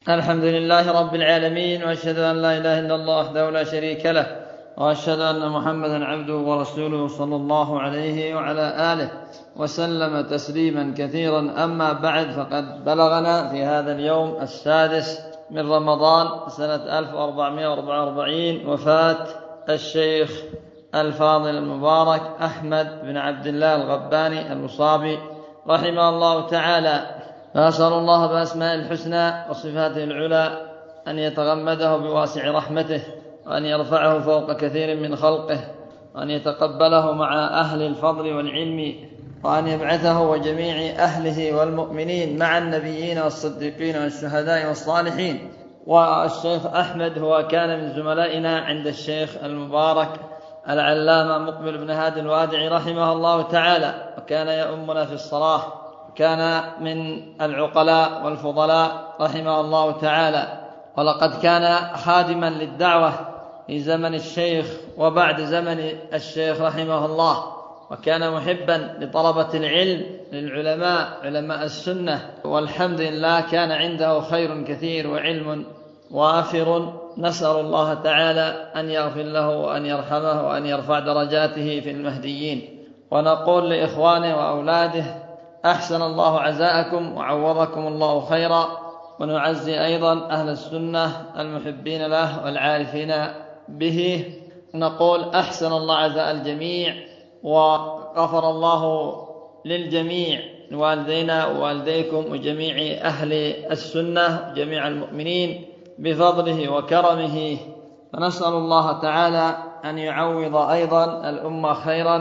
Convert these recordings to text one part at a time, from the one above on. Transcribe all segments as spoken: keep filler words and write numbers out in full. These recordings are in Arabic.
الحمد لله رب العالمين، وأشهد أن لا إله إلا الله وحده لا شريك له، وأشهد أن محمدا عبده ورسوله صلى الله عليه وعلى آله وسلم تسليما كثيرا. أما بعد، فقد بلغنا في هذا اليوم السادس من رمضان سنة ألف وأربعمائة وأربعة وأربعين وفاة الشيخ الفاضل المبارك أحمد بن عبد الله الغباني المصابي رحمه الله تعالى. فأسأل الله بأسماء الحسنى وصفاته العلى أن يتغمده بواسع رحمته، وأن يرفعه فوق كثير من خلقه، وأن يتقبله مع أهل الفضل والعلم، وأن يبعثه وجميع أهله والمؤمنين مع النبيين والصديقين والشهداء والصالحين. والشيخ أحمد هو كان من زملائنا عند الشيخ المبارك العلامة مقبل بن هادي الوادعي رحمه الله تعالى، وكان يؤمنا في الصلاة، كان من العقلاء والفضلاء رحمه الله تعالى. ولقد كان خادما للدعوة في زمن الشيخ وبعد زمن الشيخ رحمه الله، وكان محبا لطلبة العلم للعلماء علماء السنة، والحمد لله كان عنده خير كثير وعلم وافر. نسأل الله تعالى أن يغفر له وأن يرحمه وأن يرفع درجاته في المهديين. ونقول لإخوانه وأولاده: أحسن الله عزاءكم وعوضكم الله خيرا. ونعزي أيضا أهل السنة المحبين له والعارفين به، نقول أحسن الله عزاء الجميع، وغفر الله للجميع، والدينا ووالديكم وجميع أهل السنة وجميع المؤمنين بفضله وكرمه. فنسأل الله تعالى أن يعوض أيضا الأمة خيرا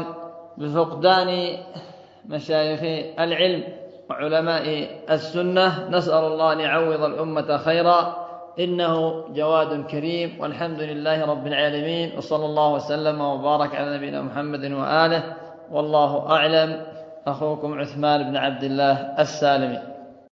بفقدان مشايخ العلم وعلماء السنة. نسأل الله أن يعوض الأمة خيرا، إنه جواد كريم، والحمد لله رب العالمين، وصلى الله وسلم وبارك على نبينا محمد وآله، والله أعلم. أخوكم عثمان بن عبد الله السالمي.